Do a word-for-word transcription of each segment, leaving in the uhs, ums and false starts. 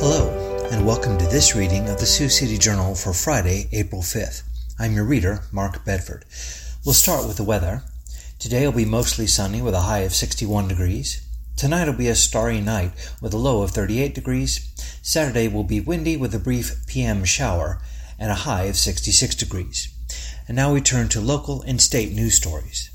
Hello, and welcome to this reading of the Sioux City Journal for Friday, April fifth. I'm your reader, Mark Bedford. We'll start with the weather. Today will be mostly sunny with a high of sixty-one degrees. Tonight will be a starry night with a low of thirty-eight degrees. Saturday will be windy with a brief P M shower and a high of sixty-six degrees. And now we turn to local and state news stories.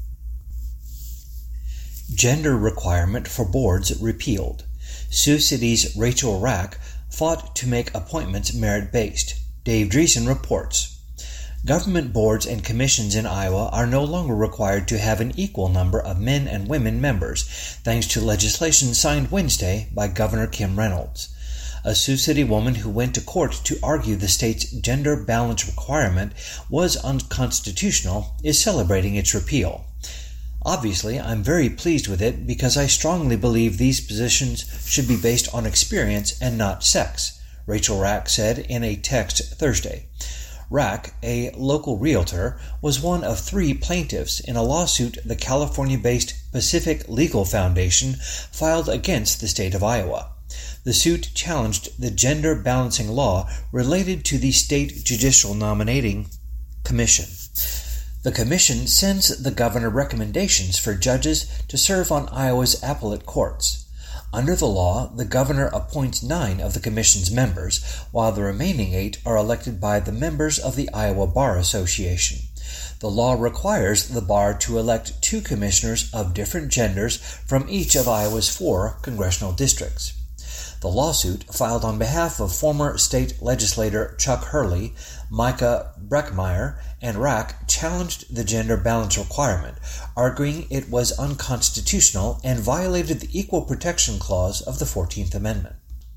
Gender requirement for boards repealed. Sioux City's Rachel Rack fought to make appointments merit-based. Dave Dreesen reports. Government boards and commissions in Iowa are no longer required to have an equal number of men and women members, thanks to legislation signed Wednesday by Governor Kim Reynolds. A Sioux City woman who went to court to argue the state's gender balance requirement was unconstitutional is celebrating its repeal. Obviously, I'm very pleased with it because I strongly believe these positions should be based on experience and not sex, Rachel Rack said in a text Thursday. Rack, a local realtor, was one of three plaintiffs in a lawsuit the California-based Pacific Legal Foundation filed against the state of Iowa. The suit challenged the gender balancing law related to the State Judicial Nominating Commission. The commission sends the governor recommendations for judges to serve on Iowa's appellate courts. Under the law, the governor appoints nine of the commission's members, while the remaining eight are elected by the members of the Iowa Bar Association. The law requires the bar to elect two commissioners of different genders from each of Iowa's four congressional districts. The lawsuit, filed on behalf of former state legislator Chuck Hurley, Micah Breckmeyer, and Rack, challenged the gender balance requirement, arguing it was unconstitutional and violated the Equal Protection Clause of the fourteenth Amendment.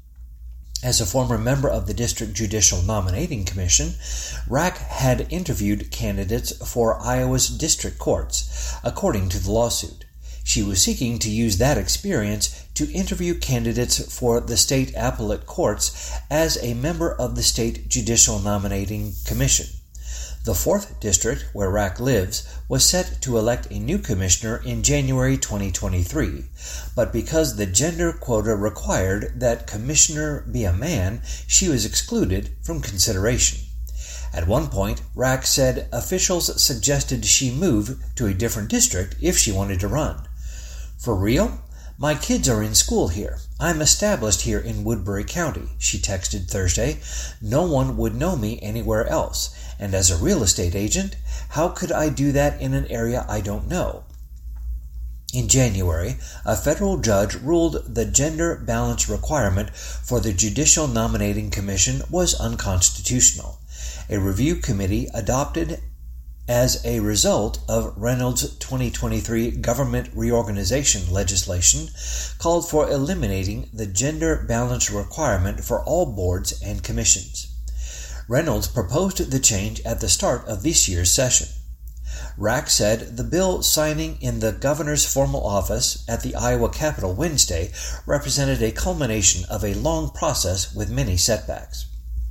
As a former member of the District Judicial Nominating Commission, Rack had interviewed candidates for Iowa's district courts, according to the lawsuit. She was seeking to use that experience to interview candidates for the state appellate courts as a member of the State Judicial Nominating Commission. The fourth District, where Rack lives, was set to elect a new commissioner in January twenty twenty-three, but because the gender quota required that commissioner be a man, she was excluded from consideration. At one point, Rack said officials suggested she move to a different district if she wanted to run. For real? My kids are in school here. I'm established here in Woodbury County, she texted Thursday. No one would know me anywhere else. And as a real estate agent, how could I do that in an area I don't know? In January, a federal judge ruled the gender balance requirement for the Judicial Nominating Commission was unconstitutional. A review committee adopted as a result of Reynolds' twenty twenty-three government reorganization legislation called for eliminating the gender balance requirement for all boards and commissions. Reynolds proposed the change at the start of this year's session. Rack said the bill signing in the governor's formal office at the Iowa Capitol Wednesday represented a culmination of a long process with many setbacks.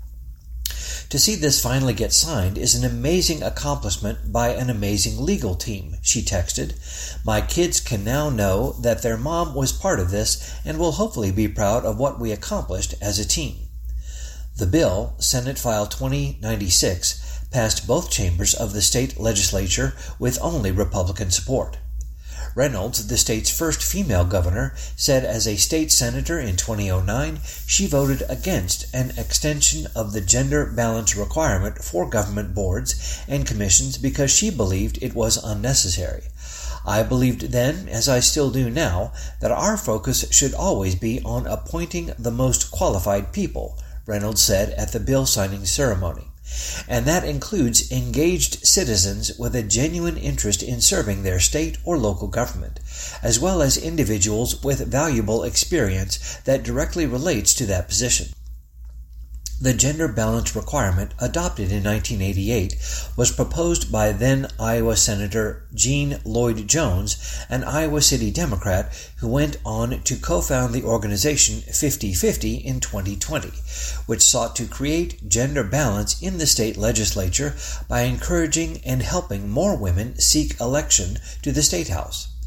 To see this finally get signed is an amazing accomplishment by an amazing legal team, she texted. My kids can now know that their mom was part of this and will hopefully be proud of what we accomplished as a team. The bill, Senate File twenty ninety-six, passed both chambers of the state legislature with only Republican support. Reynolds, the state's first female governor, said as a state senator in twenty oh nine, she voted against an extension of the gender balance requirement for government boards and commissions because she believed it was unnecessary. I believed then, as I still do now, that our focus should always be on appointing the most qualified people, Reynolds said at the bill signing ceremony. And that includes engaged citizens with a genuine interest in serving their state or local government, as well as individuals with valuable experience that directly relates to that position. The gender balance requirement, adopted in nineteen eighty-eight, was proposed by then Iowa Senator Gene Lloyd Jones, an Iowa City Democrat who went on to co-found the organization fifty fifty in twenty twenty, which sought to create gender balance in the state legislature by encouraging and helping more women seek election to the State House.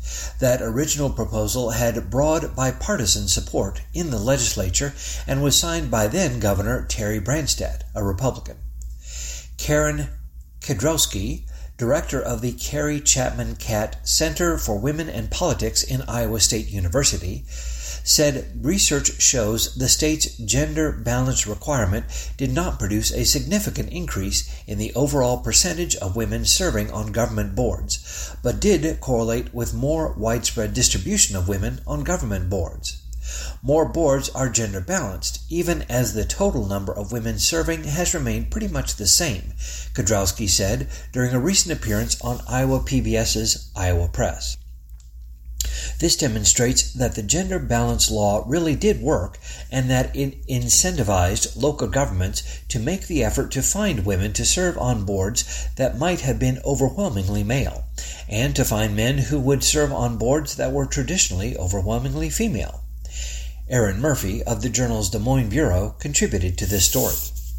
That original proposal had broad bipartisan support in the legislature and was signed by then-Governor Terry Branstad, a Republican. Karen Kedrowski, director of the Carrie Chapman Catt Center for Women and Politics in Iowa State University, said research shows the state's gender balance requirement did not produce a significant increase in the overall percentage of women serving on government boards, but did correlate with more widespread distribution of women on government boards. More boards are gender balanced, even as the total number of women serving has remained pretty much the same, Kedrowski said during a recent appearance on Iowa P B S's Iowa Press. This demonstrates that the gender balance law really did work and that it incentivized local governments to make the effort to find women to serve on boards that might have been overwhelmingly male, and to find men who would serve on boards that were traditionally overwhelmingly female. Aaron Murphy of the Journal's Des Moines Bureau contributed to this story.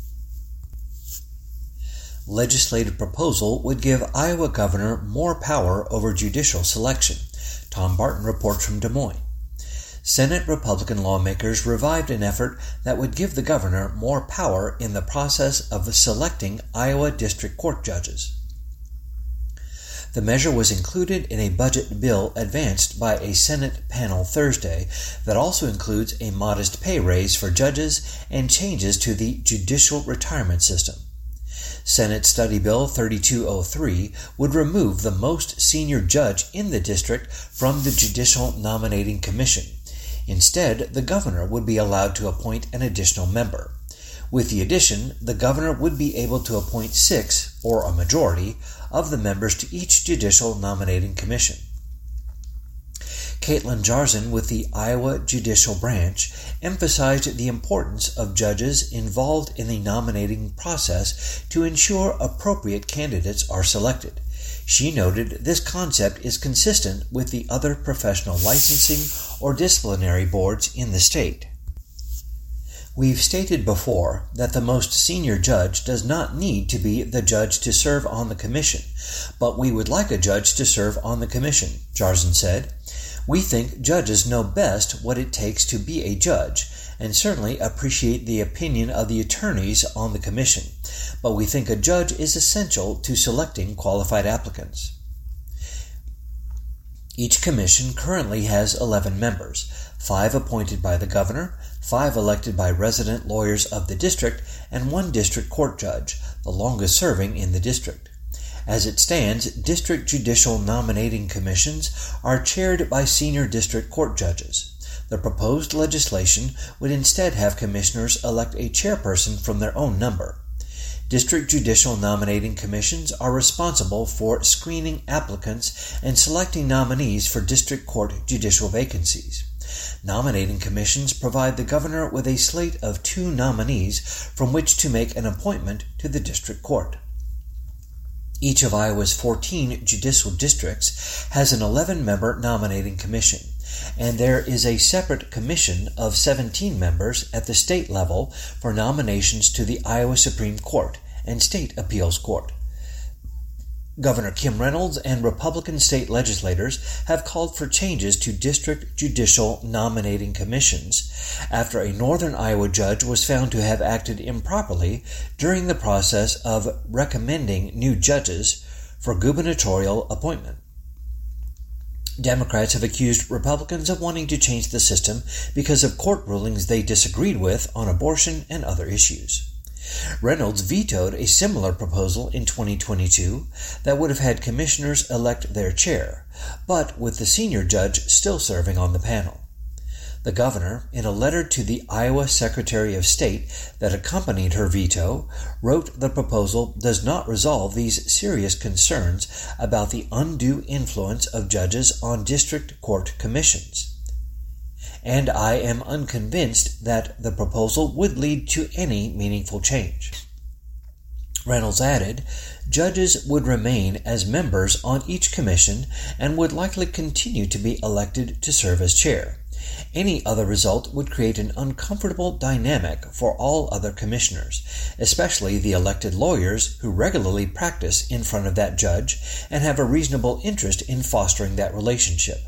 Legislative proposal would give Iowa governor more power over judicial selection. Tom Barton reports from Des Moines. Senate Republican lawmakers revived an effort that would give the governor more power in the process of selecting Iowa district court judges. The measure was included in a budget bill advanced by a Senate panel Thursday that also includes a modest pay raise for judges and changes to the judicial retirement system. Senate Study Bill thirty-two oh three would remove the most senior judge in the district from the Judicial Nominating Commission. Instead, the governor would be allowed to appoint an additional member. With the addition, the governor would be able to appoint six, or a majority, of the members to each judicial nominating commission. Caitlin Jarzen with the Iowa Judicial Branch emphasized the importance of judges involved in the nominating process to ensure appropriate candidates are selected. She noted this concept is consistent with the other professional licensing or disciplinary boards in the state. We've stated before that the most senior judge does not need to be the judge to serve on the commission, but we would like a judge to serve on the commission, Jarzen said. We think judges know best what it takes to be a judge, and certainly appreciate the opinion of the attorneys on the commission, but we think a judge is essential to selecting qualified applicants. Each commission currently has eleven members, five appointed by the governor, five elected by resident lawyers of the district, and one district court judge, the longest serving in the district. As it stands, district judicial nominating commissions are chaired by senior district court judges. The proposed legislation would instead have commissioners elect a chairperson from their own number. District judicial nominating commissions are responsible for screening applicants and selecting nominees for district court judicial vacancies. Nominating commissions provide the governor with a slate of two nominees from which to make an appointment to the district court. Each of Iowa's fourteen judicial districts has an eleven-member nominating commission, and there is a separate commission of seventeen members at the state level for nominations to the Iowa Supreme Court and State Appeals Court. Governor Kim Reynolds and Republican state legislators have called for changes to district judicial nominating commissions after a northern Iowa judge was found to have acted improperly during the process of recommending new judges for gubernatorial appointment. Democrats have accused Republicans of wanting to change the system because of court rulings they disagreed with on abortion and other issues. Reynolds vetoed a similar proposal in twenty twenty-two that would have had commissioners elect their chair, but with the senior judge still serving on the panel. The governor, in a letter to the Iowa Secretary of State that accompanied her veto, wrote the proposal does not resolve these serious concerns about the undue influence of judges on district court commissions. And I am unconvinced that the proposal would lead to any meaningful change. Reynolds added, judges would remain as members on each commission and would likely continue to be elected to serve as chair. Any other result would create an uncomfortable dynamic for all other commissioners, especially the elected lawyers who regularly practice in front of that judge and have a reasonable interest in fostering that relationship.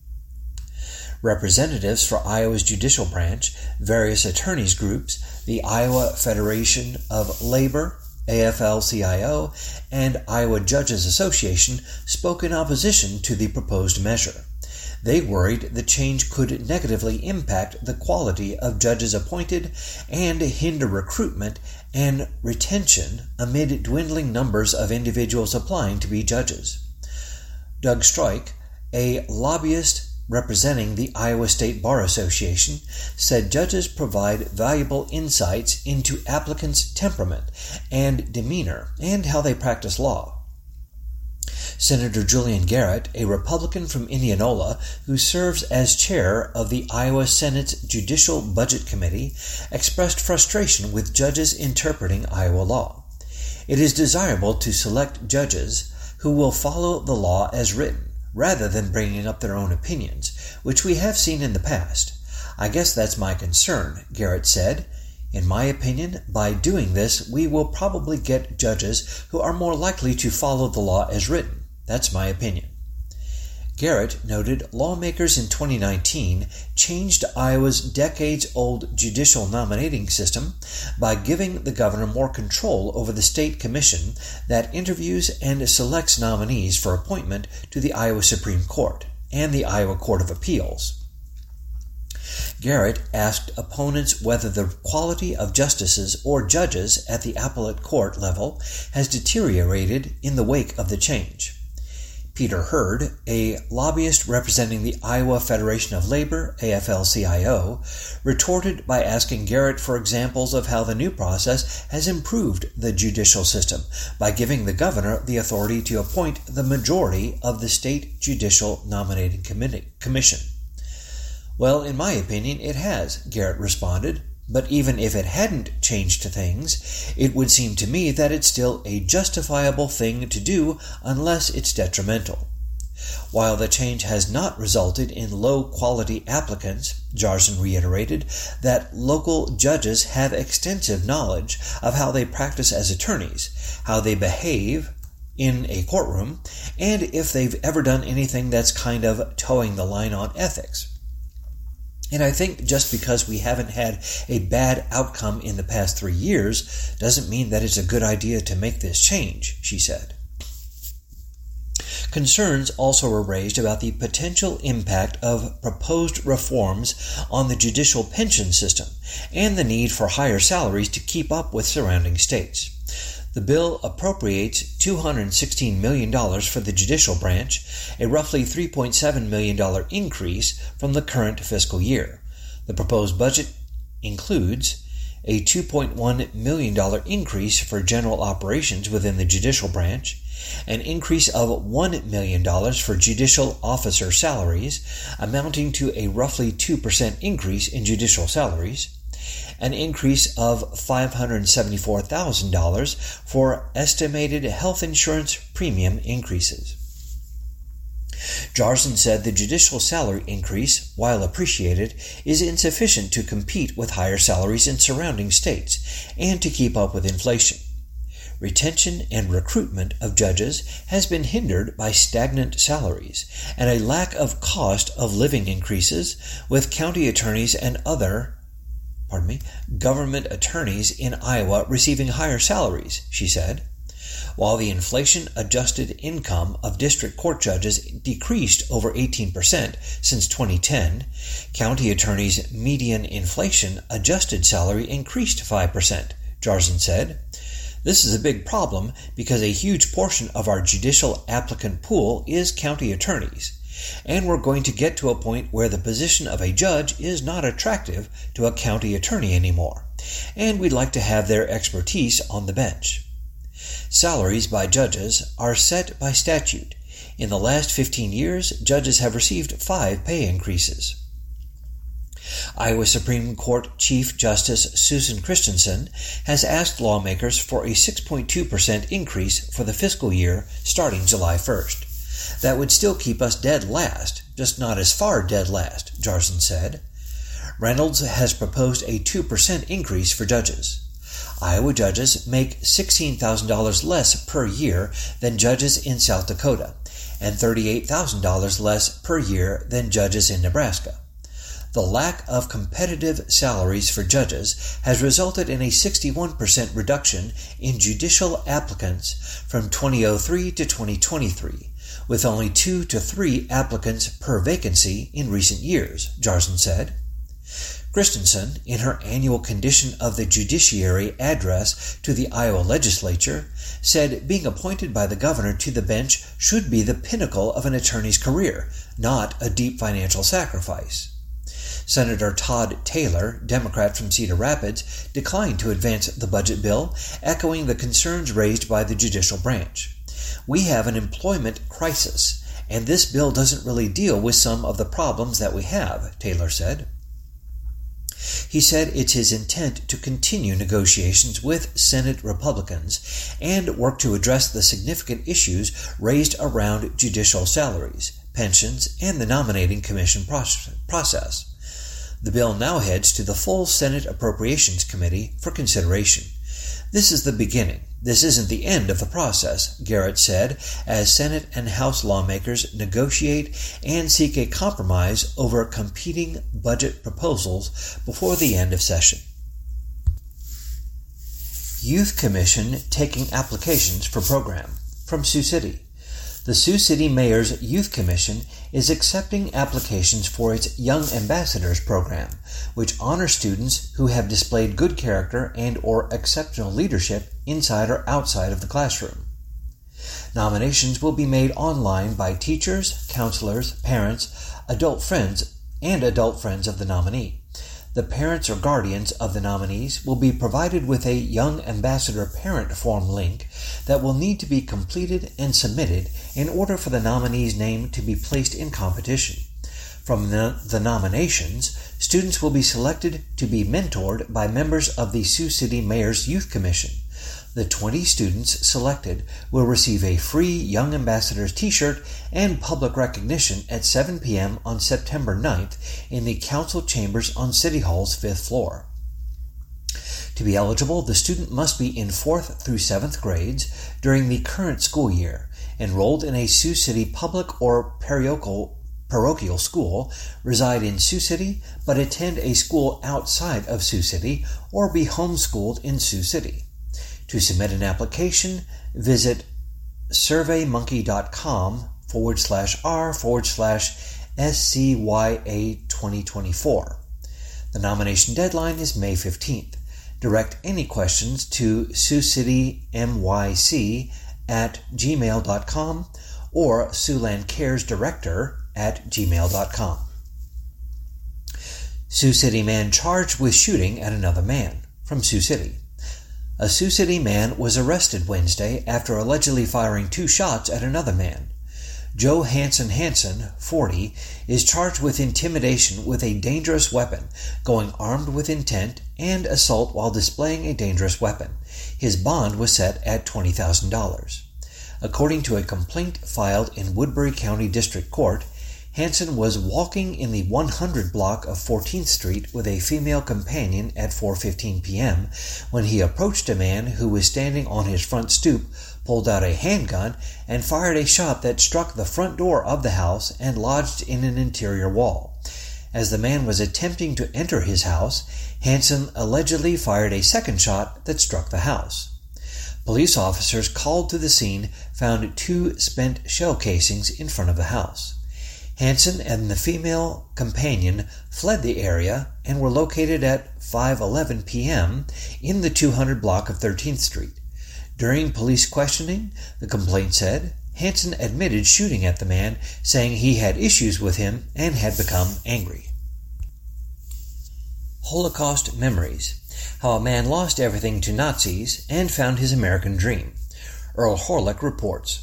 Representatives for Iowa's judicial branch, various attorneys groups, the Iowa Federation of Labor, A F L C I O, and Iowa Judges Association spoke in opposition to the proposed measure. They worried the change could negatively impact the quality of judges appointed and hinder recruitment and retention amid dwindling numbers of individuals applying to be judges. Doug Stroik, a lobbyist representing the Iowa State Bar Association, said judges provide valuable insights into applicants' temperament and demeanor and how they practice law. Senator Julian Garrett, a Republican from Indianola who serves as chair of the Iowa Senate's Judicial Budget Committee, expressed frustration with judges interpreting Iowa law. It is desirable to select judges who will follow the law as written, rather than bringing up their own opinions, which we have seen in the past. I guess that's my concern, Garrett said. In my opinion, by doing this, we will probably get judges who are more likely to follow the law as written. That's my opinion. Garrett noted lawmakers in twenty nineteen changed Iowa's decades-old judicial nominating system by giving the governor more control over the state commission that interviews and selects nominees for appointment to the Iowa Supreme Court and the Iowa Court of Appeals. Garrett asked opponents whether the quality of justices or judges at the appellate court level has deteriorated in the wake of the change. Peter Hurd, a lobbyist representing the Iowa Federation of Labor, A F L C I O, retorted by asking Garrett for examples of how the new process has improved the judicial system by giving the governor the authority to appoint the majority of the state judicial nominating committee, commission. Well, in my opinion, it has, Garrett responded. But even if it hadn't changed things, it would seem to me that it's still a justifiable thing to do unless it's detrimental. While the change has not resulted in low-quality applicants, Jarson reiterated that local judges have extensive knowledge of how they practice as attorneys, how they behave in a courtroom, and if they've ever done anything that's kind of towing the line on ethics. And I think just because we haven't had a bad outcome in the past three years doesn't mean that it's a good idea to make this change, she said. Concerns also were raised about the potential impact of proposed reforms on the judicial pension system and the need for higher salaries to keep up with surrounding states. The bill appropriates two hundred sixteen million dollars for the judicial branch, a roughly three point seven million dollars increase from the current fiscal year. The proposed budget includes a two point one million dollars increase for general operations within the judicial branch, an increase of one million dollars for judicial officer salaries, amounting to a roughly two percent increase in judicial salaries, an increase of five hundred seventy-four thousand dollars for estimated health insurance premium increases. Jarson said the judicial salary increase, while appreciated, is insufficient to compete with higher salaries in surrounding states and to keep up with inflation. Retention and recruitment of judges has been hindered by stagnant salaries and a lack of cost of living increases, with county attorneys and other Pardon me, government attorneys in Iowa receiving higher salaries, she said. While the inflation-adjusted income of district court judges decreased over eighteen percent since twenty ten, county attorneys' median inflation-adjusted salary increased five percent, Jarson said. This is a big problem because a huge portion of our judicial applicant pool is county attorneys, and we're going to get to a point where the position of a judge is not attractive to a county attorney anymore, and we'd like to have their expertise on the bench. Salaries by judges are set by statute. In the last fifteen years, judges have received five pay increases. Iowa Supreme Court Chief Justice Susan Christensen has asked lawmakers for a six point two percent increase for the fiscal year starting July first. That would still keep us dead last, just not as far dead last, Jarson said. Reynolds has proposed a two percent increase for judges. Iowa judges make sixteen thousand dollars less per year than judges in South Dakota, and thirty-eight thousand dollars less per year than judges in Nebraska. The lack of competitive salaries for judges has resulted in a sixty-one percent reduction in judicial applicants from twenty oh three to twenty twenty-three, with only two to three applicants per vacancy in recent years, Jarson said. Christensen, in her annual Condition of the Judiciary address to the Iowa legislature, said being appointed by the governor to the bench should be the pinnacle of an attorney's career, not a deep financial sacrifice. Senator Todd Taylor, Democrat from Cedar Rapids, declined to advance the budget bill, echoing the concerns raised by the judicial branch. We have an employment crisis, and this bill doesn't really deal with some of the problems that we have, Taylor said. He said it's his intent to continue negotiations with Senate Republicans and work to address the significant issues raised around judicial salaries, pensions, and the nominating commission process. The bill now heads to the full Senate Appropriations Committee for consideration. This is the beginning. This isn't the end of the process, Garrett said, as Senate and House lawmakers negotiate and seek a compromise over competing budget proposals before the end of session. Youth Commission taking applications for program. From Sioux City. The Sioux City Mayor's Youth Commission is accepting applications for its Young Ambassadors program, which honors students who have displayed good character and or exceptional leadership inside or outside of the classroom. Nominations will be made online by teachers, counselors, parents, adult friends, and adult friends of the nominee. The parents or guardians of the nominees will be provided with a Young Ambassador Parent Form link that will need to be completed and submitted in order for the nominee's name to be placed in competition. From the, the nominations, students will be selected to be mentored by members of the Sioux City Mayor's Youth Commission. The twenty students selected will receive a free Young Ambassadors t-shirt and public recognition at seven p.m. on September ninth in the council chambers on City Hall's fifth floor. To be eligible, the student must be in fourth through seventh grades during the current school year, enrolled in a Sioux City public or parochial parochial school, reside in Sioux City, but attend a school outside of Sioux City, or be homeschooled in Sioux City. To submit an application, visit surveymonkey.com forward slash R forward slash SCYA twenty twenty-four. The nomination deadline is May fifteenth. Direct any questions to siouxcitymyc at gmail dot com or Siouxland Cares Director at gmail dot com. Sioux City man charged with shooting at another man. From Sioux City. A Sioux City man was arrested Wednesday after allegedly firing two shots at another man. Joe Hanson Hanson, forty, is charged with intimidation with a dangerous weapon, going armed with intent, and assault while displaying a dangerous weapon. His bond was set at twenty thousand dollars. According to a complaint filed in Woodbury County District Court, Hanson was walking in the one hundred block of fourteenth Street with a female companion at four fifteen p.m. when he approached a man who was standing on his front stoop, pulled out a handgun, and fired a shot that struck the front door of the house and lodged in an interior wall. As the man was attempting to enter his house, Hanson allegedly fired a second shot that struck the house. Police officers called to the scene found two spent shell casings in front of the house. Hanson and the female companion fled the area and were located at five eleven p.m. in the two hundred block of thirteenth Street. During police questioning, the complaint said, Hanson admitted shooting at the man, saying he had issues with him and had become angry. Holocaust Memories: How a Man Lost Everything to Nazis and Found His American Dream. Earl Horlick reports.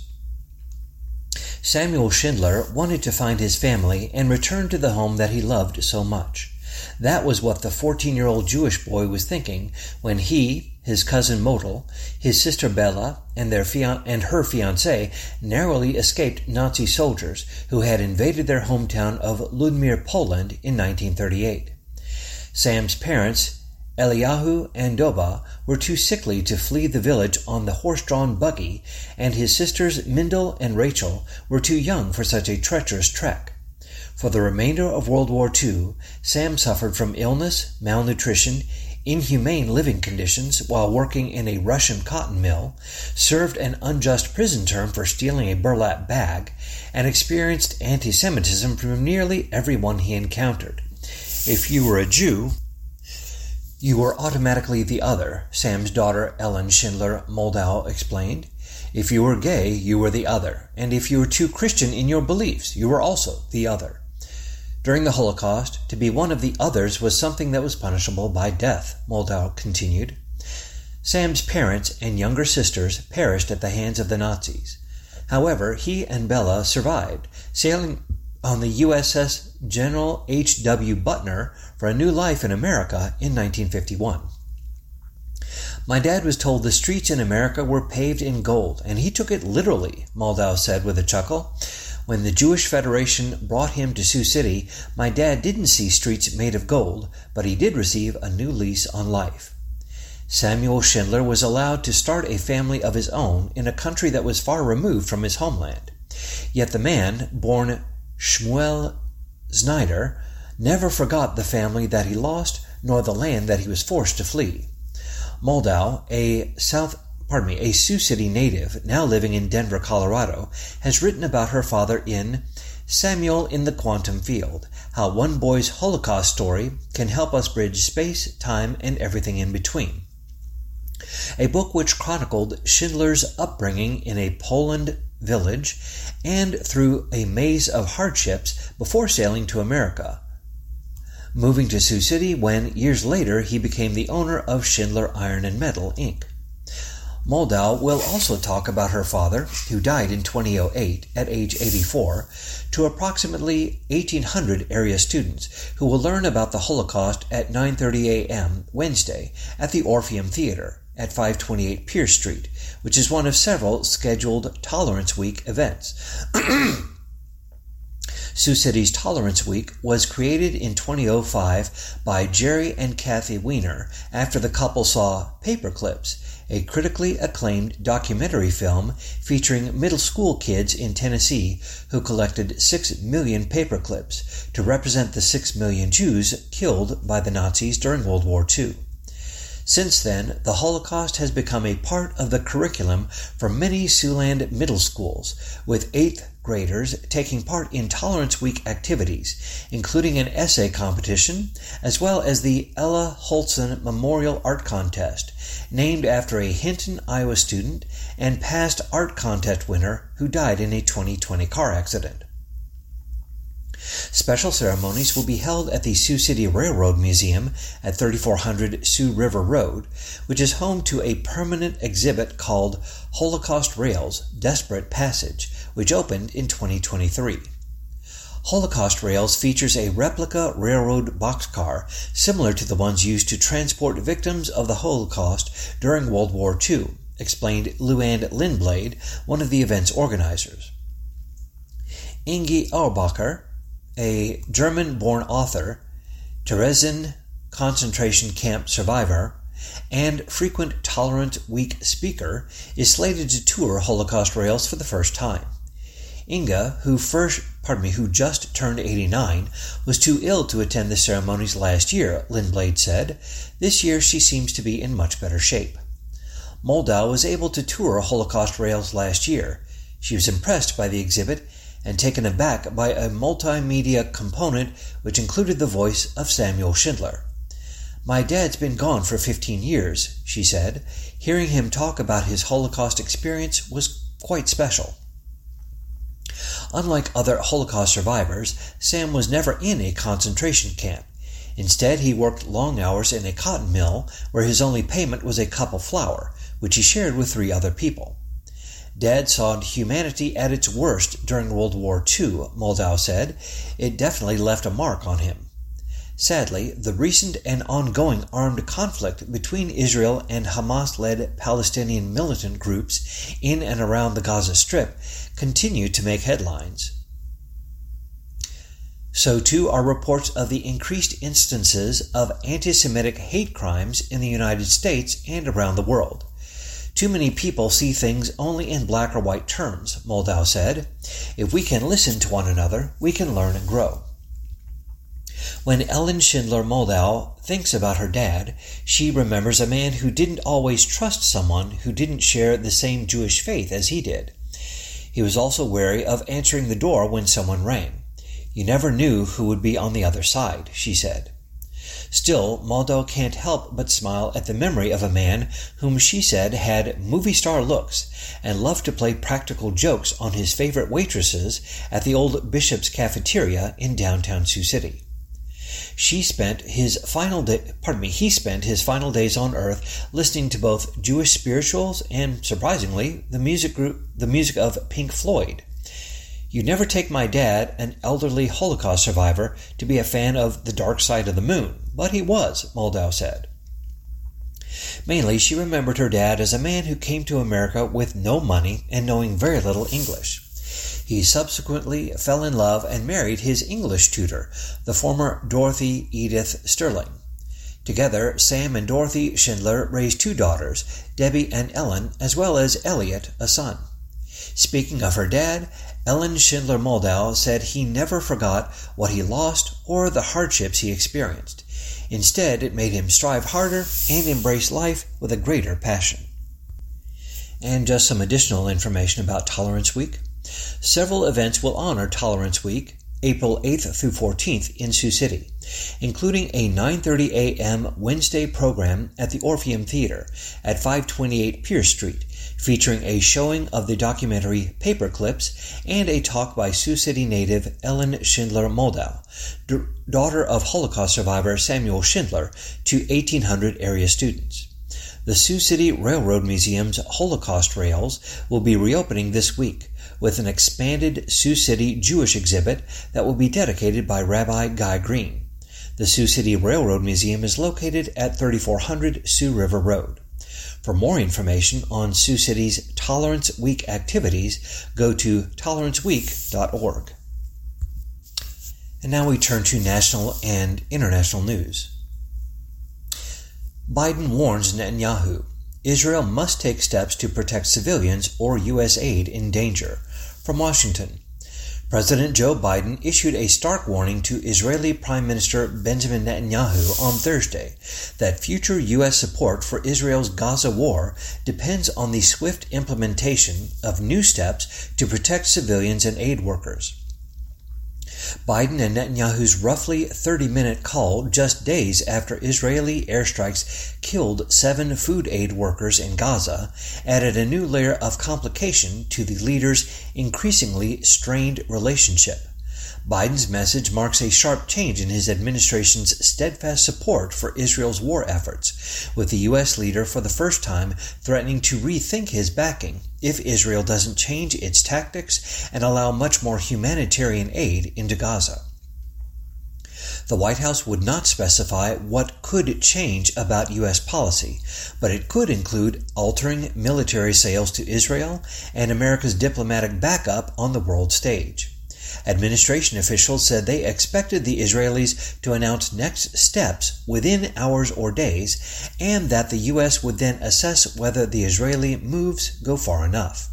Samuel Schindler wanted to find his family and return to the home that he loved so much. That was what the fourteen-year-old Jewish boy was thinking when he, his cousin Motel, his sister Bella, and their fian- and her fiancé narrowly escaped Nazi soldiers who had invaded their hometown of Ludmir, Poland in nineteen thirty-eight. Sam's parents, Eliyahu and Doba, were too sickly to flee the village on the horse-drawn buggy, and his sisters Mindel and Rachel were too young for such a treacherous trek. For the remainder of World War Two, Sam suffered from illness, malnutrition, inhumane living conditions while working in a Russian cotton mill, served an unjust prison term for stealing a burlap bag, and experienced anti-Semitism from nearly everyone he encountered. If you were a Jew, you were automatically the other, Sam's daughter Ellen Schindler Moldau explained. If you were gay, you were the other, and if you were too Christian in your beliefs, you were also the other. During the Holocaust, to be one of the others was something that was punishable by death, Moldau continued. Sam's parents and younger sisters perished at the hands of the Nazis. However, he and Bella survived, sailing on the U S S General H W Butner for a new life in America in nineteen fifty-one. My dad was told the streets in America were paved in gold, and he took it literally, Moldau said with a chuckle. When the Jewish Federation brought him to Sioux City, my dad didn't see streets made of gold, but he did receive a new lease on life. Samuel Schindler was allowed to start a family of his own in a country that was far removed from his homeland. Yet the man, born Shmuel Snyder, never forgot the family that he lost, nor the land that he was forced to flee. Moldau, a South Pardon me, a Sioux City native, now living in Denver, Colorado, has written about her father in Samuel in the Quantum Field, How One Boy's Holocaust Story Can Help Us Bridge Space, Time, and Everything in Between. A book which chronicled Schindler's upbringing in a Poland village and through a maze of hardships before sailing to America, moving to Sioux City when, years later, he became the owner of Schindler Iron and Metal, Incorporated. Moldau will also talk about her father, who died in two thousand eight at age eighty-four, to approximately eighteen hundred area students who will learn about the Holocaust at nine thirty a.m. Wednesday at the Orpheum Theater at five twenty-eight Pierce Street, which is one of several scheduled Tolerance Week events. Sioux City's Tolerance Week was created in two thousand five by Jerry and Kathy Weiner after the couple saw Paperclips, a critically acclaimed documentary film featuring middle school kids in Tennessee who collected six million paperclips to represent the six million Jews killed by the Nazis during World War Two. Since then, the Holocaust has become a part of the curriculum for many Siouxland middle schools, with eighth graders taking part in Tolerance Week activities, including an essay competition, as well as the Ella Holtzen Memorial Art Contest, named after a Hinton, Iowa student and past art contest winner who died in a twenty twenty car accident. Special ceremonies will be held at the Sioux City Railroad Museum at thirty-four hundred Sioux River Road, which is home to a permanent exhibit called Holocaust Rails, Desperate Passage, which opened in twenty twenty-three. Holocaust Rails features a replica railroad boxcar similar to the ones used to transport victims of the Holocaust during World War Two, explained Luann Lindblade, one of the event's organizers. Inge Auerbacher, a German-born author, Theresienstadt concentration camp survivor, and frequent Tolerance Week speaker, is slated to tour Holocaust Rails for the first time. Inga, who first, pardon me, who just turned eighty-nine, was too ill to attend the ceremonies last year, Lindblade said. This year she seems to be in much better shape. Moldau was able to tour Holocaust Rails last year. She was impressed by the exhibit and taken aback by a multimedia component which included the voice of Samuel Schindler. My dad's been gone for fifteen years, she said. Hearing him talk about his Holocaust experience was quite special. Unlike other Holocaust survivors, Sam was never in a concentration camp. Instead, he worked long hours in a cotton mill where his only payment was a cup of flour, which he shared with three other people. Dad saw humanity at its worst during World War Two, Moldau said. It definitely left a mark on him. Sadly, the recent and ongoing armed conflict between Israel and Hamas-led Palestinian militant groups in and around the Gaza Strip continue to make headlines. So too are reports of the increased instances of anti-Semitic hate crimes in the United States and around the world. Too many people see things only in black or white terms, Moldau said. If we can listen to one another, we can learn and grow. When Ellen Schindler Moldau thinks about her dad, she remembers a man who didn't always trust someone who didn't share the same Jewish faith as he did. He was also wary of answering the door when someone rang. You never knew who would be on the other side, she said. Still, Moldau can't help but smile at the memory of a man whom she said had movie star looks and loved to play practical jokes on his favorite waitresses at the old Bishop's Cafeteria in downtown Sioux City. She spent his final day, pardon me, he spent his final days on earth listening to both Jewish spirituals and, surprisingly, the music group, the music of Pink Floyd. You'd never take my dad, an elderly Holocaust survivor, to be a fan of The Dark Side of the Moon, but he was, Moldau said. Mainly, she remembered her dad as a man who came to America with no money and knowing very little English. He subsequently fell in love and married his English tutor, the former Dorothy Edith Sterling. Together, Sam and Dorothy Schindler raised two daughters, Debbie and Ellen, as well as Elliot, a son. Speaking of her dad, Ellen Schindler Moldau said he never forgot what he lost or the hardships he experienced. Instead, it made him strive harder and embrace life with a greater passion. And just some additional information about Tolerance Week. Several events will honor Tolerance Week, April eighth through fourteenth in Sioux City, including a nine thirty a.m. Wednesday program at the Orpheum Theater at five twenty-eight Pierce Street, featuring a showing of the documentary Paper Clips and a talk by Sioux City native Ellen Schindler Moldau, d- daughter of Holocaust survivor Samuel Schindler, to eighteen hundred area students. The Sioux City Railroad Museum's Holocaust Rails will be reopening this week with an expanded Sioux City Jewish exhibit that will be dedicated by Rabbi Guy Green. The Sioux City Railroad Museum is located at thirty-four hundred Sioux River Road. For more information on Sioux City's Tolerance Week activities, go to tolerance week dot org. And now we turn to national and international news. Biden warns Netanyahu, Israel must take steps to protect civilians or U S aid in danger. From Washington, President Joe Biden issued a stark warning to Israeli Prime Minister Benjamin Netanyahu on Thursday that future U S support for Israel's Gaza war depends on the swift implementation of new steps to protect civilians and aid workers. Biden and Netanyahu's roughly thirty-minute call just days after Israeli airstrikes killed seven food aid workers in Gaza added a new layer of complication to the leaders' increasingly strained relationship. Biden's message marks a sharp change in his administration's steadfast support for Israel's war efforts, with the U S leader for the first time threatening to rethink his backing if Israel doesn't change its tactics and allow much more humanitarian aid into Gaza. The White House would not specify what could change about U S policy, but it could include altering military sales to Israel and America's diplomatic backup on the world stage. Administration officials said they expected the Israelis to announce next steps within hours or days, and that the U S would then assess whether the Israeli moves go far enough.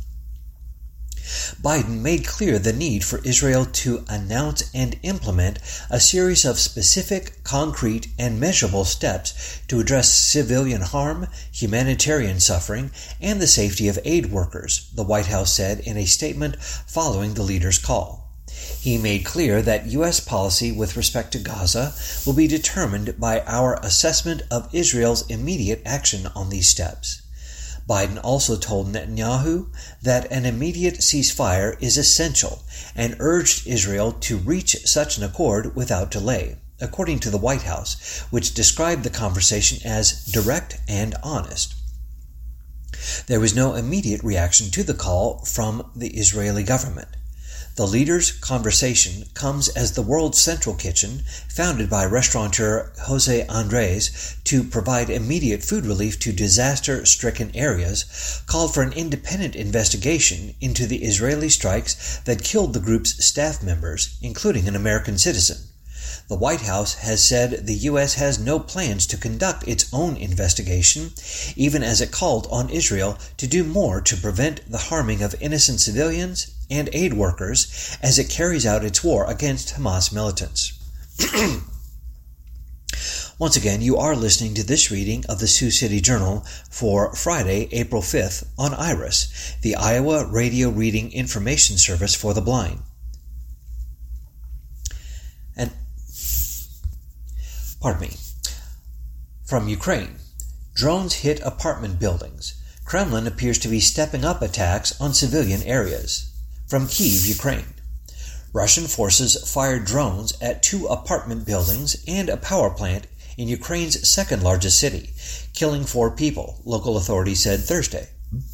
Biden made clear the need for Israel to announce and implement a series of specific, concrete, and measurable steps to address civilian harm, humanitarian suffering, and the safety of aid workers, the White House said in a statement following the leader's call. He made clear that U S policy with respect to Gaza will be determined by our assessment of Israel's immediate action on these steps. Biden also told Netanyahu that an immediate ceasefire is essential and urged Israel to reach such an accord without delay, according to the White House, which described the conversation as direct and honest. There was no immediate reaction to the call from the Israeli government. The leaders' conversation comes as the World Central Kitchen, founded by restaurateur Jose Andres to provide immediate food relief to disaster-stricken areas, called for an independent investigation into the Israeli strikes that killed the group's staff members, including an American citizen. The White House has said the U S has no plans to conduct its own investigation, even as it called on Israel to do more to prevent the harming of innocent civilians and aid workers as it carries out its war against Hamas militants. Once again, you are listening to this reading of the Sioux City Journal for Friday, April fifth on IRIS, the Iowa Radio Reading Information Service for the Blind. And Pardon me. From Ukraine, drones hit apartment buildings. Kremlin appears to be stepping up attacks on civilian areas. From Kyiv, Ukraine, Russian forces fired drones at two apartment buildings and a power plant in Ukraine's second-largest city, killing four people, local authorities said Thursday,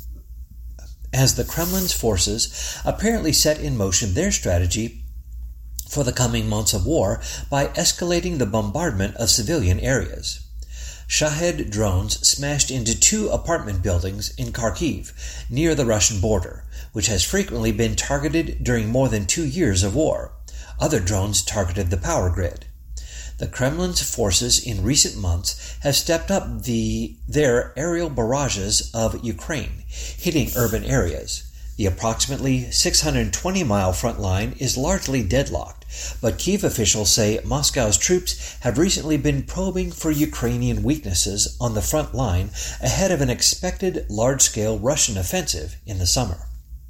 as the Kremlin's forces apparently set in motion their strategy for the coming months of war by escalating the bombardment of civilian areas. Shahed drones smashed into two apartment buildings in Kharkiv, near the Russian border, which has frequently been targeted during more than two years of war. Other drones targeted the power grid. The Kremlin's forces in recent months have stepped up the, their aerial barrages of Ukraine, hitting urban areas. The approximately six hundred twenty mile front line is largely deadlocked, but Kyiv officials say Moscow's troops have recently been probing for Ukrainian weaknesses on the front line ahead of an expected large-scale Russian offensive in the summer.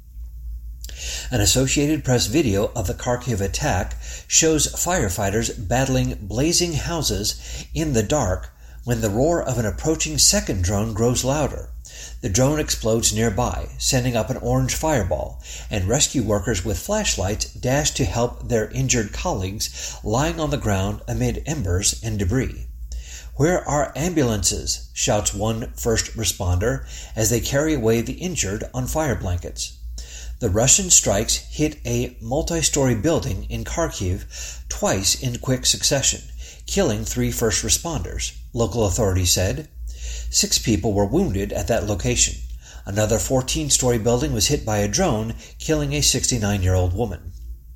An Associated Press video of the Kharkiv attack shows firefighters battling blazing houses in the dark when the roar of an approaching second drone grows louder. The drone explodes nearby, sending up an orange fireball, and rescue workers with flashlights dash to help their injured colleagues lying on the ground amid embers and debris. "Where are ambulances?" shouts one first responder as they carry away the injured on fire blankets. The Russian strikes hit a multi-story building in Kharkiv twice in quick succession, killing three first responders, local authorities said. Six people were wounded at that location. Another fourteen-story building was hit by a drone, killing a sixty-nine-year-old woman.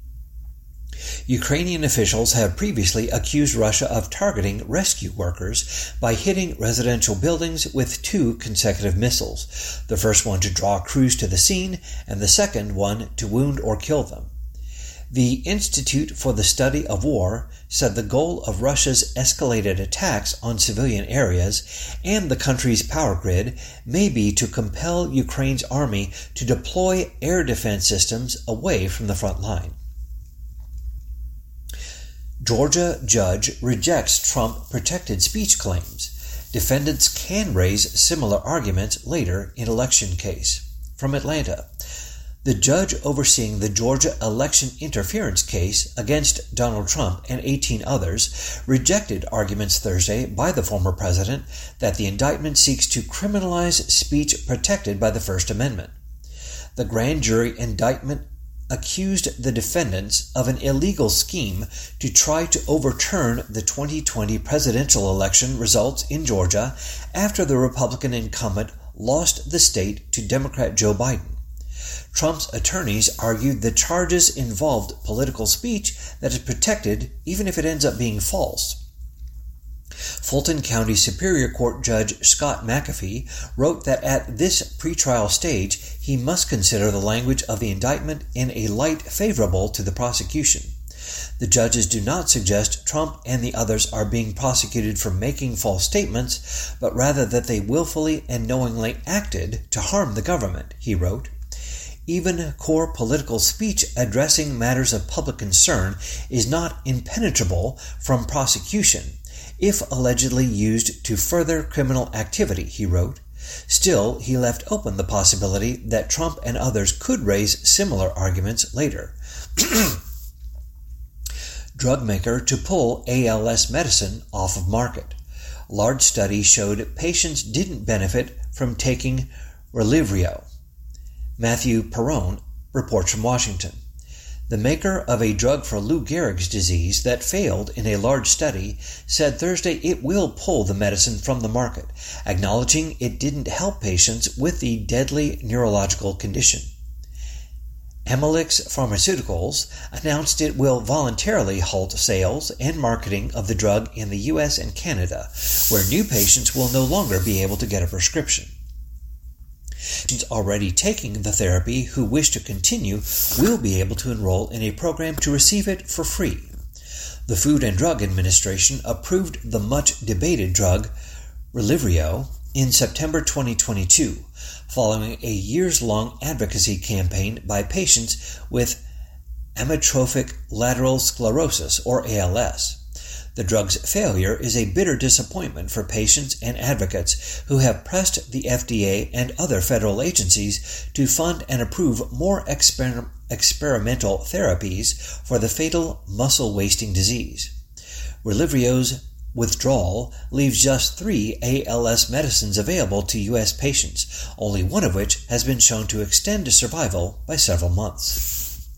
Ukrainian officials have previously accused Russia of targeting rescue workers by hitting residential buildings with two consecutive missiles, the first one to draw crews to the scene and the second one to wound or kill them. The Institute for the Study of War said the goal of Russia's escalated attacks on civilian areas and the country's power grid may be to compel Ukraine's army to deploy air defense systems away from the front line. Georgia judge rejects Trump protected speech claims. Defendants can raise similar arguments later in election case. From Atlanta, the judge overseeing the Georgia election interference case against Donald Trump and eighteen others rejected arguments Thursday by the former president that the indictment seeks to criminalize speech protected by the First Amendment. The grand jury indictment accused the defendants of an illegal scheme to try to overturn the twenty twenty presidential election results in Georgia after the Republican incumbent lost the state to Democrat Joe Biden. Trump's attorneys argued the charges involved political speech that is protected even if it ends up being false. Fulton County Superior Court Judge Scott McAfee wrote that at this pretrial stage he must consider the language of the indictment in a light favorable to the prosecution. The judges do not suggest Trump and the others are being prosecuted for making false statements, but rather that they willfully and knowingly acted to harm the government, he wrote. Even core political speech addressing matters of public concern is not impenetrable from prosecution if allegedly used to further criminal activity, he wrote. Still, he left open the possibility that Trump and others could raise similar arguments later. Drug maker to pull A L S medicine off of market. Large study showed patients didn't benefit from taking Relyvrio. Matthew Perrone reports from Washington. The maker of a drug for Lou Gehrig's disease that failed in a large study said Thursday it will pull the medicine from the market, acknowledging it didn't help patients with the deadly neurological condition. Amylyx Pharmaceuticals announced it will voluntarily halt sales and marketing of the drug in the U S and Canada, where new patients will no longer be able to get a prescription. Patients already taking the therapy who wish to continue will be able to enroll in a program to receive it for free. The Food and Drug Administration approved the much-debated drug Relyvrio in September twenty twenty-two, following a years-long advocacy campaign by patients with amyotrophic lateral sclerosis, or A L S. The drug's failure is a bitter disappointment for patients and advocates who have pressed the F D A and other federal agencies to fund and approve more exper- experimental therapies for the fatal muscle-wasting disease. Relyvrio's withdrawal leaves just three A L S medicines available to U S patients, only one of which has been shown to extend survival by several months.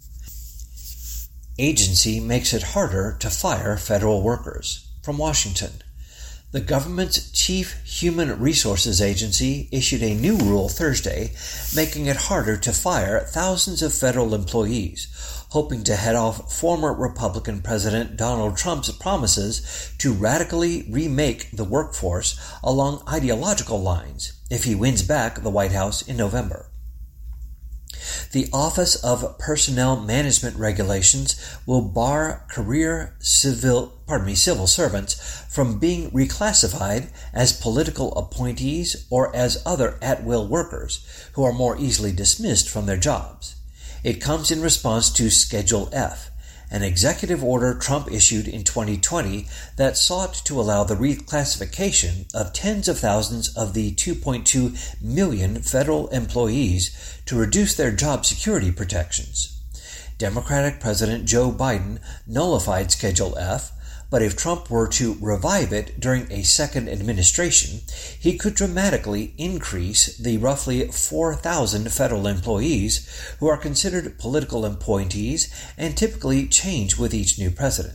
Agency makes it harder to fire federal workers. From Washington, the government's chief human resources agency issued a new rule Thursday, making it harder to fire thousands of federal employees, hoping to head off former Republican President Donald Trump's promises to radically remake the workforce along ideological lines if he wins back the White House in November. The Office of Personnel Management Regulations will bar career civil, pardon me, civil servants from being reclassified as political appointees or as other at-will workers who are more easily dismissed from their jobs. It comes in response to Schedule F, an executive order Trump issued in twenty twenty that sought to allow the reclassification of tens of thousands of the two point two million federal employees to reduce their job security protections. Democratic President Joe Biden nullified Schedule F, but if Trump were to revive it during a second administration, he could dramatically increase the roughly four thousand federal employees who are considered political appointees and typically change with each new president.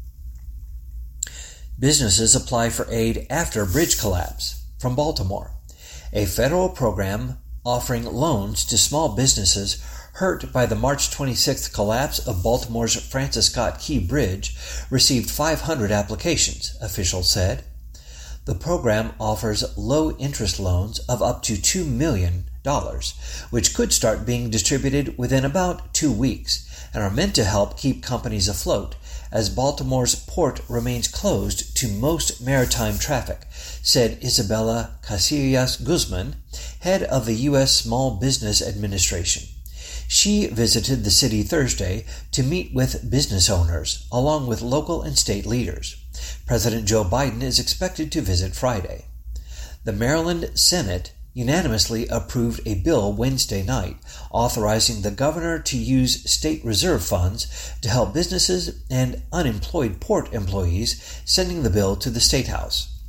Businesses apply for aid after bridge collapse. From Baltimore, a federal program offering loans to small businesses hurt by the March twenty-sixth collapse of Baltimore's Francis Scott Key Bridge received five hundred applications, officials said. The program offers low-interest loans of up to two million dollars, which could start being distributed within about two weeks and are meant to help keep companies afloat as Baltimore's port remains closed to most maritime traffic, said Isabella Casillas Guzman, head of the U S Small Business Administration. She visited the city Thursday to meet with business owners, along with local and state leaders. President Joe Biden is expected to visit Friday. The Maryland Senate unanimously approved a bill Wednesday night authorizing the governor to use state reserve funds to help businesses and unemployed port employees, sending the bill to the State House.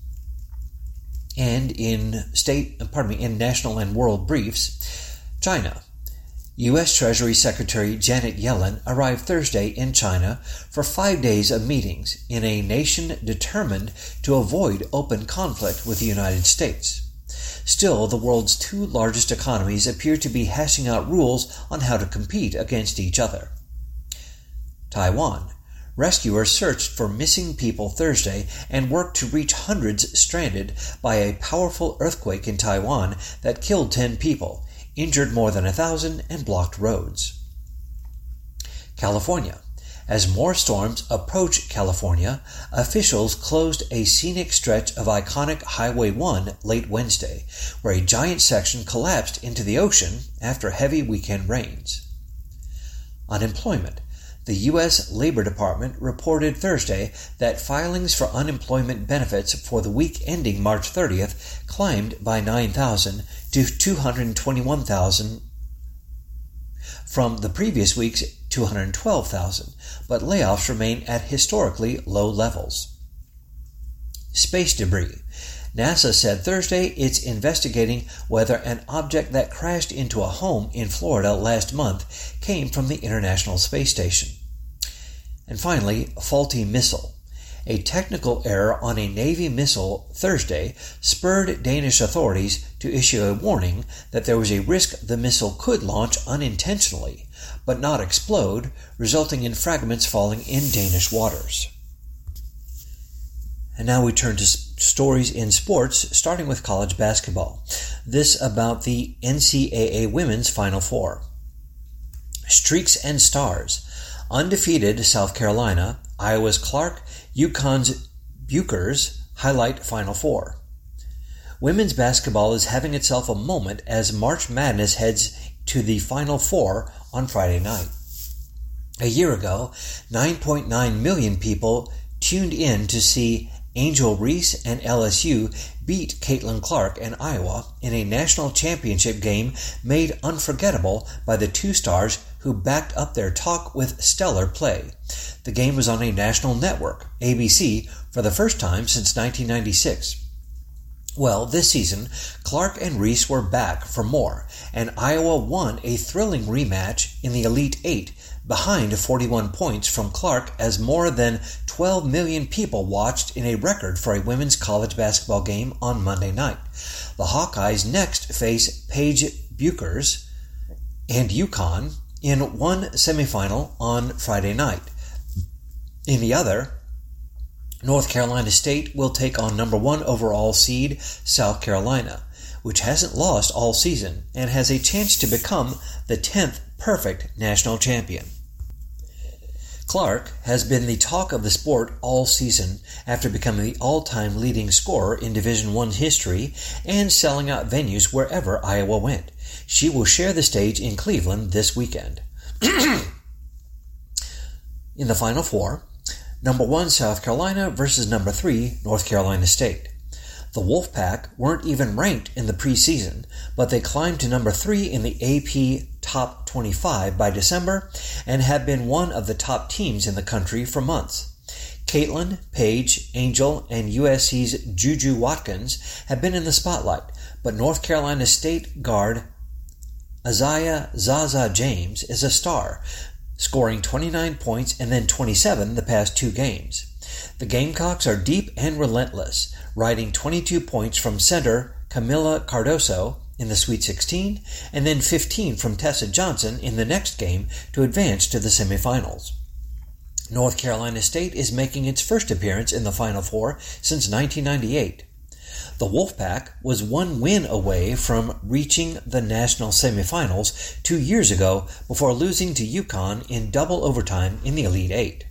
And in state, pardon me, in national and world briefs, China. U S Treasury Secretary Janet Yellen arrived Thursday in China for five days of meetings in a nation determined to avoid open conflict with the United States. Still, the world's two largest economies appear to be hashing out rules on how to compete against each other. Taiwan. Rescuers searched for missing people Thursday and worked to reach hundreds stranded by a powerful earthquake in Taiwan that killed ten people, injured more than a thousand, and blocked roads. California. As more storms approach California, officials closed a scenic stretch of iconic Highway one late Wednesday, where a giant section collapsed into the ocean after heavy weekend rains. Unemployment. The U S Labor Department reported Thursday that filings for unemployment benefits for the week ending March thirtieth climbed by nine thousand to two hundred twenty-one thousand from the previous week's two hundred twelve thousand, but layoffs remain at historically low levels. Space debris. NASA said Thursday it's investigating whether an object that crashed into a home in Florida last month came from the International Space Station. And finally, faulty missile. A technical error on a Navy missile Thursday spurred Danish authorities to issue a warning that there was a risk the missile could launch unintentionally, but not explode, resulting in fragments falling in Danish waters. And now we turn to stories in sports, starting with college basketball. This about the N C double A Women's Final Four. Streaks and stars. Undefeated South Carolina, Iowa's Clark, UConn's Buchers highlight Final Four. Women's basketball is having itself a moment as March Madness heads to the Final Four on Friday night. A year ago, nine point nine million people tuned in to see Angel Reese and L S U beat Caitlin Clark and Iowa in a national championship game made unforgettable by the two stars who backed up their talk with stellar play. The game was on a national network, A B C, for the first time since nineteen ninety-six. Well, this season, Clark and Reese were back for more, and Iowa won a thrilling rematch in the Elite Eight, behind forty-one points from Clark as more than twelve million people watched in a record for a women's college basketball game on Monday night. The Hawkeyes next face Paige Buchers and UConn in one semifinal on Friday night. In the other, North Carolina State will take on number one overall seed South Carolina, which hasn't lost all season and has a chance to become the tenth perfect national champion. Clark has been the talk of the sport all season after becoming the all-time leading scorer in Division I history and selling out venues wherever Iowa went. She will share the stage in Cleveland this weekend. In the Final Four, number one South Carolina versus number three North Carolina State. The Wolfpack weren't even ranked in the preseason, but they climbed to number three in the A P Top twenty-five by December and have been one of the top teams in the country for months. Caitlin, Paige, Angel, and U S C's Juju Watkins have been in the spotlight, but North Carolina State guard Isaiah Zaza James is a star, scoring twenty-nine points and then twenty-seven the past two games. The Gamecocks are deep and relentless, riding twenty-two points from center Camila Cardoso in the Sweet sixteen, and then fifteen from Tessa Johnson in the next game to advance to the semifinals. North Carolina State is making its first appearance in the Final Four since nineteen ninety-eight. The Wolfpack was one win away from reaching the national semifinals two years ago before losing to UConn in double overtime in the Elite Eight.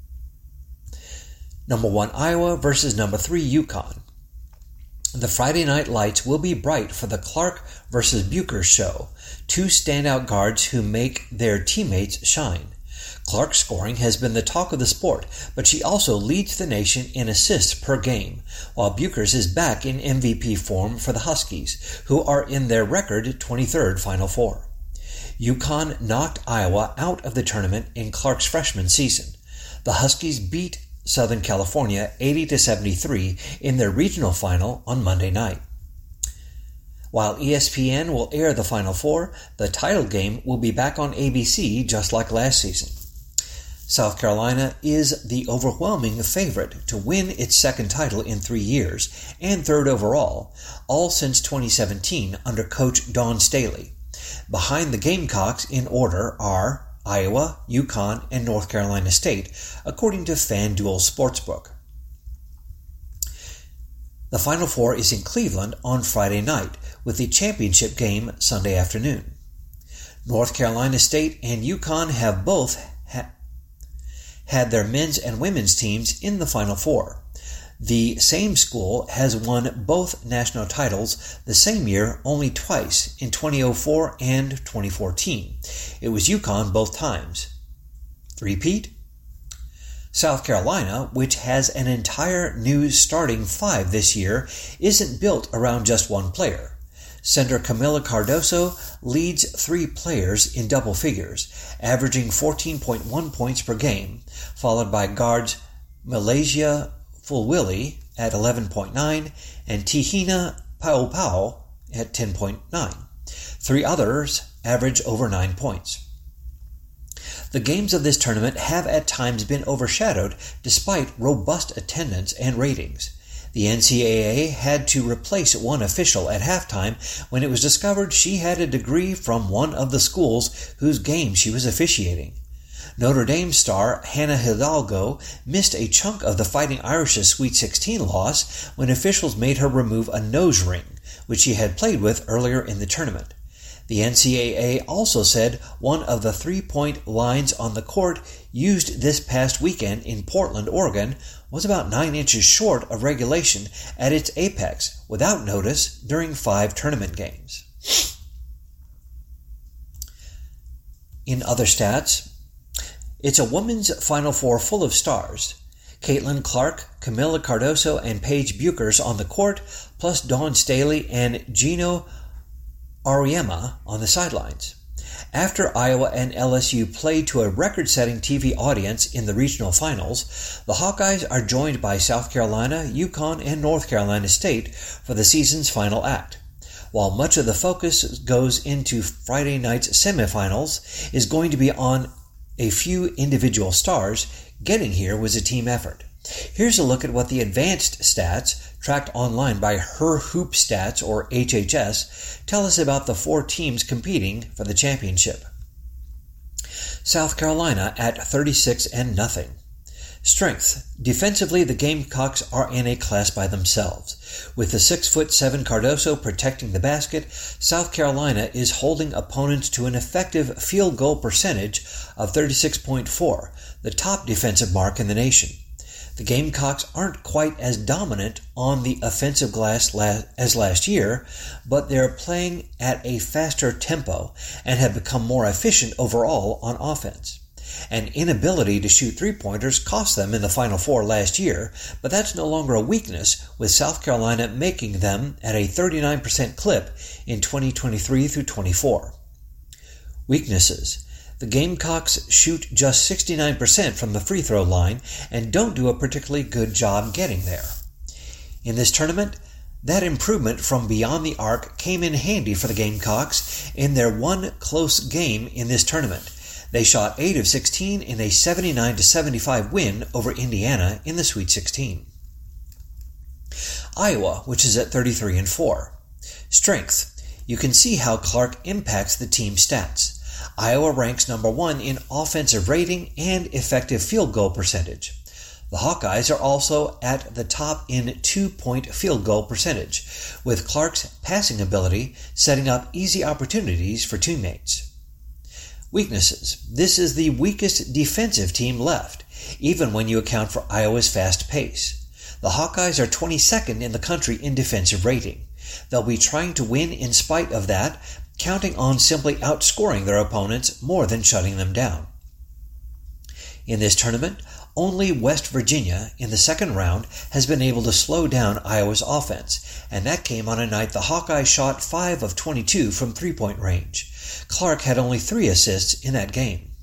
Number one Iowa versus number three UConn. The Friday night lights will be bright for the Clark versus Buchers show, two standout guards who make their teammates shine. Clark's scoring has been the talk of the sport, but she also leads the nation in assists per game, while Buchers is back in M V P form for the Huskies, who are in their record twenty-third Final Four. UConn knocked Iowa out of the tournament in Clark's freshman season. The Huskies beat Southern California eighty to seventy-three in their regional final on Monday night. While E S P N will air the Final Four, the title game will be back on A B C just like last season. South Carolina is the overwhelming favorite to win its second title in three years and third overall, all since twenty seventeen under coach Dawn Staley. Behind the Gamecocks in order are Iowa, UConn, and North Carolina State, according to FanDuel Sportsbook. The Final Four is in Cleveland on Friday night, with the championship game Sunday afternoon. North Carolina State and UConn have both ha- had their men's and women's teams in the Final Four. The same school has won both national titles the same year only twice, in twenty oh four and twenty fourteen. It was UConn both times. Three-peat? South Carolina, which has an entire new starting five this year, isn't built around just one player. Center Camila Cardoso leads three players in double figures, averaging fourteen point one points per game, followed by guards Malaysia Fulwilly at eleven point nine and Tihina Paopao at ten point nine. Three others average over nine points. The games of this tournament have at times been overshadowed despite robust attendance and ratings. The N C double A had to replace one official at halftime when it was discovered she had a degree from one of the schools whose game she was officiating. Notre Dame star Hannah Hidalgo missed a chunk of the Fighting Irish's Sweet sixteen loss when officials made her remove a nose ring, which she had played with earlier in the tournament. The N C double A also said one of the three-point lines on the court used this past weekend in Portland, Oregon, was about nine inches short of regulation at its apex without notice during five tournament games. In other stats, it's a women's Final Four full of stars. Caitlin Clark, Camila Cardoso, and Paige Buchers on the court, plus Dawn Staley and Gino Auriemma on the sidelines. After Iowa and L S U played to a record-setting T V audience in the regional finals, the Hawkeyes are joined by South Carolina, UConn, and North Carolina State for the season's final act. While much of the focus goes into Friday night's semifinals is going to be on a few individual stars, getting here was a team effort. Here's a look at what the advanced stats, tracked online by Her Hoop Stats or H H S, tell us about the four teams competing for the championship. South Carolina at thirty-six and nothing. Strength. Defensively, the Gamecocks are in a class by themselves. With the six foot seven Cardoso protecting the basket, South Carolina is holding opponents to an effective field goal percentage of thirty-six point four, the top defensive mark in the nation. The Gamecocks aren't quite as dominant on the offensive glass as last year, but they're playing at a faster tempo and have become more efficient overall on offense. An inability to shoot three-pointers cost them in the Final Four last year, but that's no longer a weakness, with South Carolina making them at a thirty-nine percent clip in twenty twenty-three through twenty-four. Weaknesses. The Gamecocks shoot just sixty-nine percent from the free throw line and don't do a particularly good job getting there. In this tournament, that improvement from beyond the arc came in handy for the Gamecocks in their one close game in this tournament. They shot eight of sixteen in a seventy-nine to seventy-five win over Indiana in the Sweet sixteen. Iowa, which is at thirty-three and four. Strength. You can see how Clark impacts the team stats. Iowa ranks number one in offensive rating and effective field goal percentage. The Hawkeyes are also at the top in two-point field goal percentage, with Clark's passing ability setting up easy opportunities for teammates. Weaknesses. This is the weakest defensive team left, even when you account for Iowa's fast pace. The Hawkeyes are twenty-second in the country in defensive rating. They'll be trying to win in spite of that, counting on simply outscoring their opponents more than shutting them down. In this tournament, only West Virginia in the second round has been able to slow down Iowa's offense, and that came on a night the Hawkeyes shot five of twenty-two from three-point range. Clark had only three assists in that game.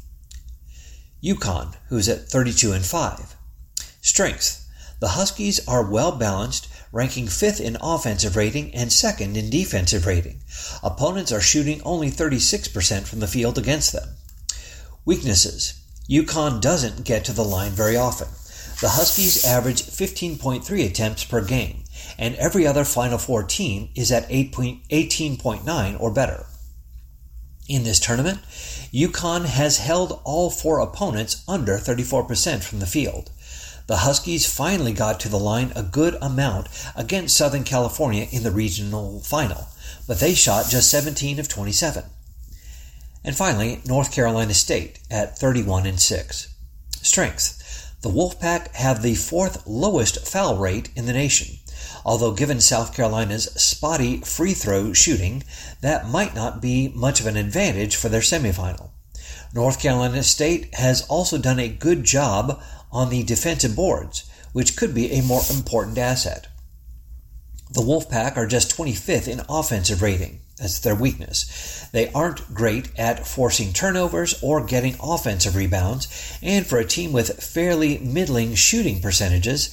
UConn, who's at thirty-two and five. Strength. The Huskies are well balanced, ranking fifth in offensive rating and second in defensive rating. Opponents are shooting only thirty-six percent from the field against them. Weaknesses. UConn doesn't get to the line very often. The Huskies average fifteen point three attempts per game, and every other Final Four team is at eighteen point nine or better. In this tournament, UConn has held all four opponents under thirty-four percent from the field. The Huskies finally got to the line a good amount against Southern California in the regional final, but they shot just seventeen of twenty-seven. And finally, North Carolina State at thirty-one and six. Strength. The Wolfpack have the fourth lowest foul rate in the nation. Although given South Carolina's spotty free throw shooting, that might not be much of an advantage for their semifinal. North Carolina State has also done a good job on the defensive boards, which could be a more important asset. The Wolfpack are just twenty-fifth in offensive rating. That's their weakness. They aren't great at forcing turnovers or getting offensive rebounds, and for a team with fairly middling shooting percentages,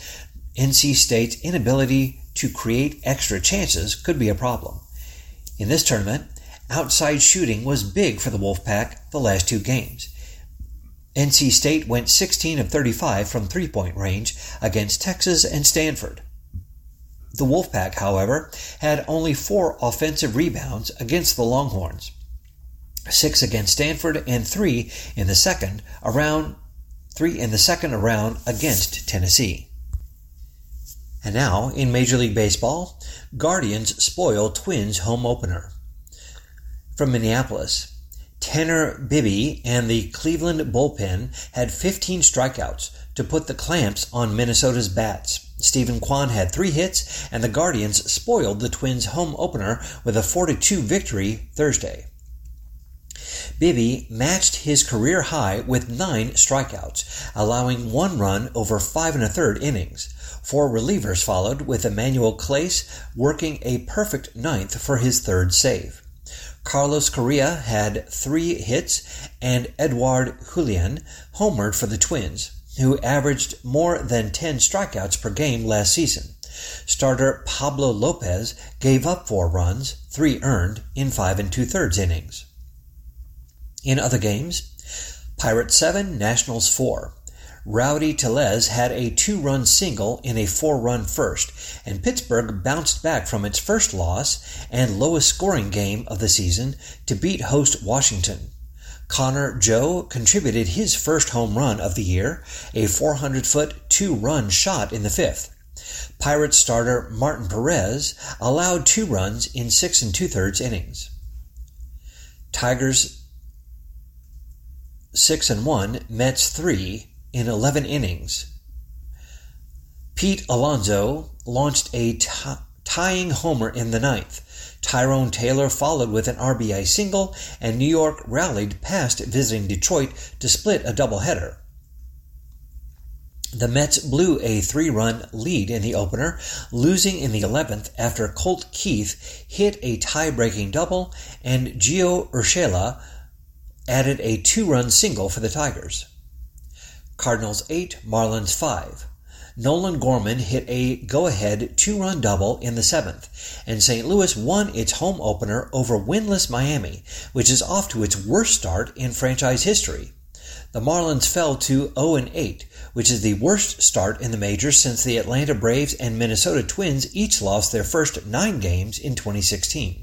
N C State's inability to create extra chances could be a problem. In this tournament, outside shooting was big for the Wolfpack the last two games. N C State went sixteen of thirty-five from three-point range against Texas and Stanford. The Wolfpack, however, had only four offensive rebounds against the Longhorns, six against Stanford and three in the second around three in the second round against Tennessee. And now, in Major League Baseball, Guardians spoil Twins home opener. From Minneapolis, Tanner Bibby and the Cleveland bullpen had fifteen strikeouts to put the clamps on Minnesota's bats. Stephen Kwan had three hits, and the Guardians spoiled the Twins' home opener with a four to two victory Thursday. Bibby matched his career high with nine strikeouts, allowing one run over five and a third innings. Four relievers followed, with Emmanuel Clace working a perfect ninth for his third save. Carlos Correa had three hits, and Edouard Julian homered for the Twins, who averaged more than ten strikeouts per game last season. Starter Pablo Lopez gave up four runs, three earned, in five and two-thirds innings. In other games, Pirates seven, Nationals four. Rowdy Tellez had a two-run single in a four-run first, and Pittsburgh bounced back from its first loss and lowest scoring game of the season to beat host Washington. Connor Joe contributed his first home run of the year, a four hundred foot two-run shot in the fifth. Pirates starter Martin Perez allowed two runs in six and two-thirds innings. Tigers six and one, Mets three in eleven innings. Pete Alonso launched a t- tying homer in the ninth. Tyrone Taylor followed with an R B I single, and New York rallied past visiting Detroit to split a doubleheader. The Mets blew a three-run lead in the opener, losing in the eleventh after Colt Keith hit a tie-breaking double and Gio Urshela added a two-run single for the Tigers. Cardinals eight, Marlins five. Nolan Gorman hit a go-ahead two-run double in the seventh, and Saint Louis won its home opener over winless Miami, which is off to its worst start in franchise history. The Marlins fell to oh and eight, which is the worst start in the majors since the Atlanta Braves and Minnesota Twins each lost their first nine games in twenty sixteen.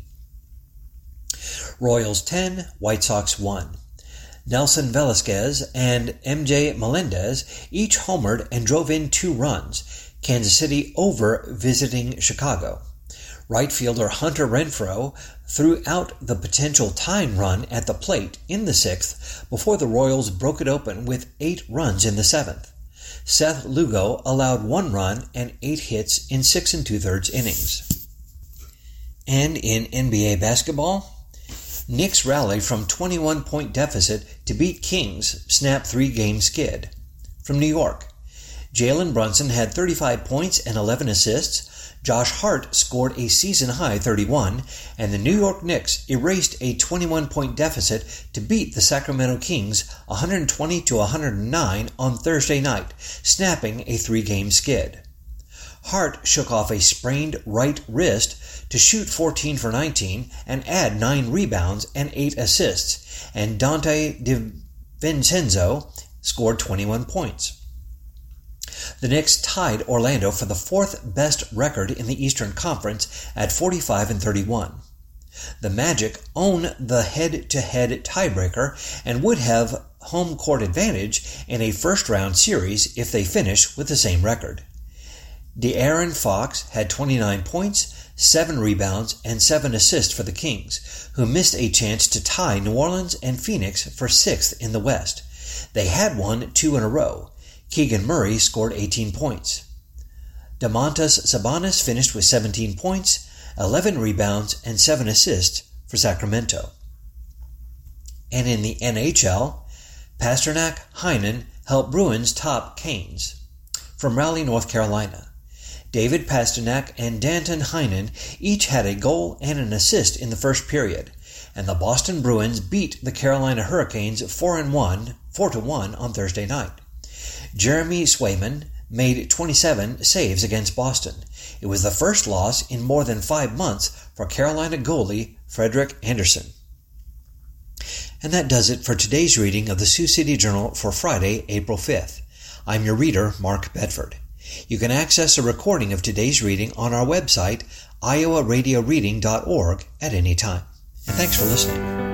Royals ten, White Sox one. Nelson Velasquez and M J Melendez each homered and drove in two runs, Kansas City over visiting Chicago. Right fielder Hunter Renfroe threw out the potential tying run at the plate in the sixth before the Royals broke it open with eight runs in the seventh. Seth Lugo allowed one run and eight hits in six and two-thirds innings. And in N B A basketball, Knicks rallied from twenty-one point deficit to beat Kings' snap three-game skid. From New York, Jalen Brunson had thirty-five points and eleven assists. Josh Hart scored a season-high thirty-one, and the New York Knicks erased a twenty-one point deficit to beat the Sacramento Kings one twenty to one oh nine on Thursday night, snapping a three-game skid. Hart shook off a sprained right wrist to shoot fourteen for nineteen and add nine rebounds and eight assists, and Dante DiVincenzo scored twenty-one points. The Knicks tied Orlando for the fourth best record in the Eastern Conference at forty-five and thirty-one. The Magic own the head-to-head tiebreaker and would have home court advantage in a first-round series if they finish with the same record. De'Aaron Fox had twenty-nine points, seven rebounds, and seven assists for the Kings, who missed a chance to tie New Orleans and Phoenix for sixth in the West. They had won two in a row. Keegan Murray scored eighteen points. Domantas Sabonis finished with seventeen points, eleven rebounds, and seven assists for Sacramento. And in the N H L, Pasternak Heinen helped Bruins top Canes. From Raleigh, North Carolina, David Pasternak and Danton Heinen each had a goal and an assist in the first period, and the Boston Bruins beat the Carolina Hurricanes four and one, four to one on Thursday night. Jeremy Swayman, made twenty-seven saves against Boston. It was the first loss in more than five months for Carolina goalie Frederik Andersen. And that does it for today's reading of the Sioux City Journal for Friday, April fifth. I'm your reader, Mark Bedford. You can access a recording of today's reading on our website, iowa radio reading dot org, at any time. And thanks for listening.